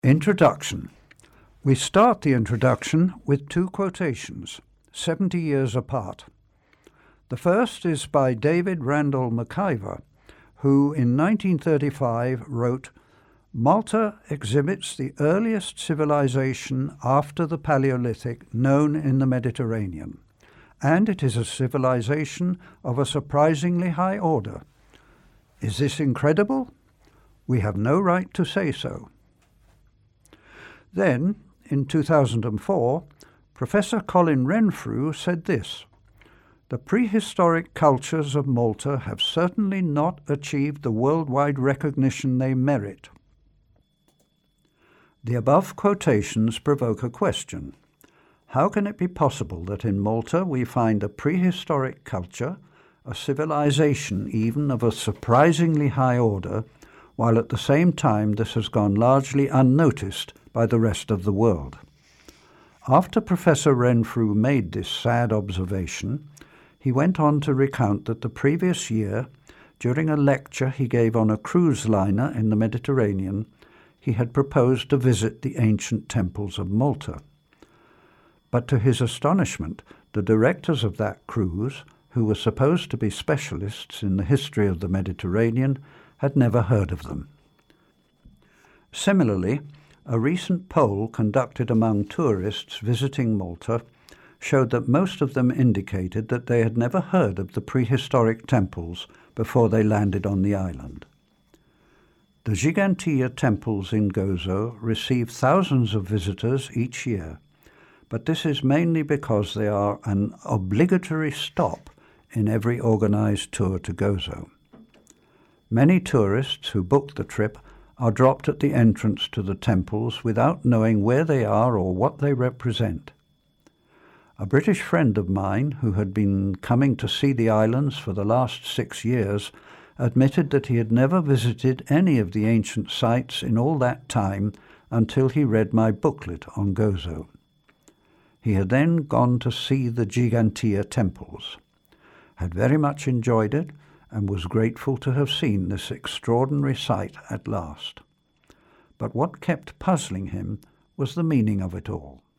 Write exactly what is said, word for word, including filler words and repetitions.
Introduction. We start the introduction with two quotations, seventy years apart. The first is by David Randall McIver, who in nineteen thirty-five wrote, "Malta exhibits the earliest civilization after the Paleolithic known in the Mediterranean, and it is a civilization of a surprisingly high order. Is this incredible? We have no right to say so." Then, in two thousand four, Professor Colin Renfrew said this, "The prehistoric cultures of Malta have certainly not achieved the worldwide recognition they merit." The above quotations provoke a question. How can it be possible that in Malta we find a prehistoric culture, a civilization even of a surprisingly high order, while at the same time this has gone largely unnoticed by the rest of the world? After Professor Renfrew made this sad observation, he went on to recount that the previous year, during a lecture he gave on a cruise liner in the Mediterranean, he had proposed to visit the ancient temples of Malta. But to his astonishment, the directors of that cruise, who were supposed to be specialists in the history of the Mediterranean, had never heard of them. Similarly, a recent poll conducted among tourists visiting Malta showed that most of them indicated that they had never heard of the prehistoric temples before they landed on the island. The Gigantea temples in Gozo receive thousands of visitors each year, but this is mainly because they are an obligatory stop in every organized tour to Gozo. Many tourists who book the trip are dropped at the entrance to the temples without knowing where they are or what they represent. A British friend of mine, who had been coming to see the islands for the last six years, admitted that he had never visited any of the ancient sites in all that time until he read my booklet on Gozo. He had then gone to see the Gigantea temples, had very much enjoyed it, and was grateful to have seen this extraordinary sight at last. But what kept puzzling him was the meaning of it all.